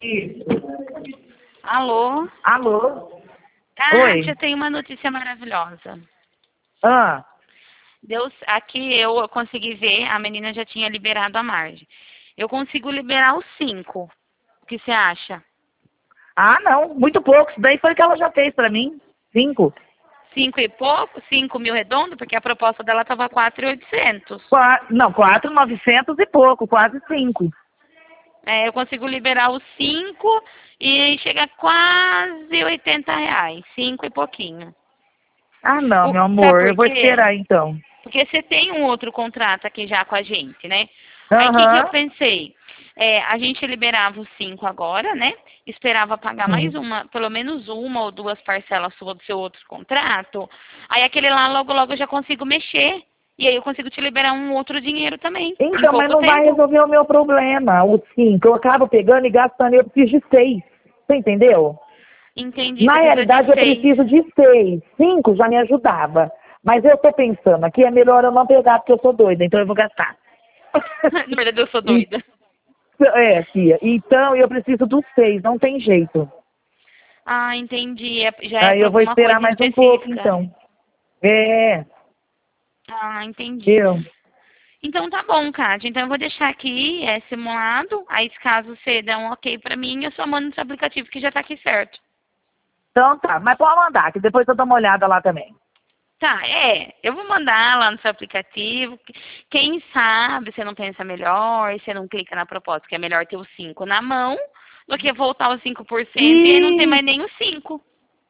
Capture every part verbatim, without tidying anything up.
Isso. Alô? Alô? Kátia, Oi. tem uma notícia maravilhosa. Ah, Deus, aqui eu consegui ver, a menina já tinha liberado a margem. Eu consigo liberar os cinco. O que você acha? ah, não, muito pouco. Isso daí foi o que ela já fez pra mim. Cinco. Cinco e pouco? Cinco mil redondo? Porque a proposta dela estava quatro mil e oitocentos. Qua- não, quatro, novecentos e pouco, quase cinco. É, eu consigo liberar os cinco e chega a quase oitenta reais. Cinco e pouquinho. Ah, não, O, meu sabe amor, eu por vou quê? esperar então. Porque você tem um outro contrato aqui já com a gente, né? Aí o que, que eu Aham. pensei? É, a gente liberava os cinco agora, né? Esperava pagar mais Hum. uma, pelo menos uma ou duas parcelas sua do seu outro contrato. Aí aquele lá logo logo eu já consigo mexer. E aí eu consigo te liberar um outro dinheiro também, em Então, mas pouco não vai tempo. resolver o meu problema. Os cinco, eu acabo pegando e gastando, eu preciso de seis. Você entendeu? Entendi, Na precisa de realidade, eu seis. preciso de seis. Cinco já me ajudava. Mas eu tô pensando aqui, é melhor eu não pegar porque eu sou doida, então eu vou gastar. Na verdade eu sou E- doida. é, tia. Então eu preciso dos seis, não tem jeito. Ah, entendi. É- já é Aí para eu vou alguma esperar coisa mais um pouco, específica. então. É, Ah, entendi. eu. Então tá bom, Kátia. Então eu vou deixar aqui é, simulado. Aí se caso você der um ok pra mim, eu só mando no seu aplicativo que já tá aqui certo. Então tá, mas pode mandar, que depois eu dou uma olhada lá também. Tá, é. Eu vou mandar lá no seu aplicativo. Quem sabe você não pensa melhor, você não clica na proposta, que é melhor ter os cinco na mão do que voltar os cinco por cento e aí não ter Ih! mais nem os cinco.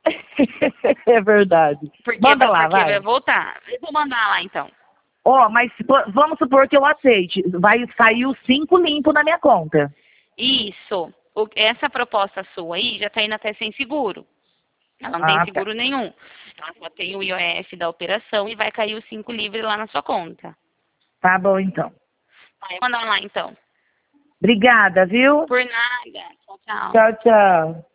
É verdade. Porque, Manda lá, porque vai vai. voltar. Eu vou mandar lá então. Ó, mas pô, vamos supor que eu aceite. Vai sair os cinco limpo na minha conta. Isso. O- essa proposta sua aí já tá indo até sem seguro. Ela não tem Ah, tá. seguro nenhum. Ela só tem o I O F da operação e vai cair os cinco livre lá na sua conta. Tá bom, então. Vai mandar lá então. Obrigada, viu? Por nada. Tchau, tchau. Tchau, tchau.